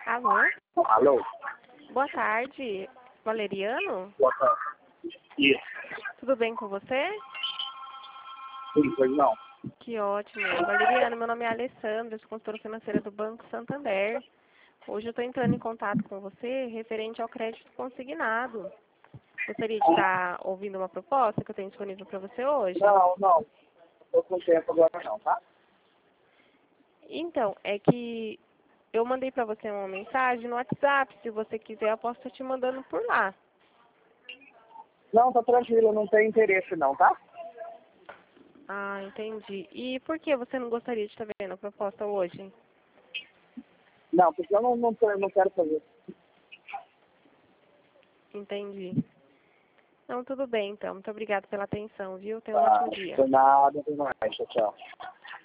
Alô? Alô? Boa tarde, Valeriano? Boa tarde. Isso. Tudo bem com você? Sim, pois não. Que ótimo. Valeriano, meu nome é Alessandra, sou consultora financeira do Banco Santander. Hoje eu estou entrando em contato com você referente ao crédito consignado. Gostaria de estar ouvindo uma proposta que eu tenho disponível para você hoje? Não, não. Estou com tempo agora não, tá? Então, é que eu mandei para você uma mensagem no WhatsApp. Se você quiser, eu posso estar te mandando por lá. Não, tá tranquilo, não tem interesse não, tá? Ah, entendi. E por que você não gostaria de estar vendo a proposta hoje? Não, porque eu não quero fazer. Entendi. Não, tudo bem, então. Muito obrigada pela atenção, viu? Tenha um Tá, ótimo dia. foi nada, foi mais. Tchau, tchau.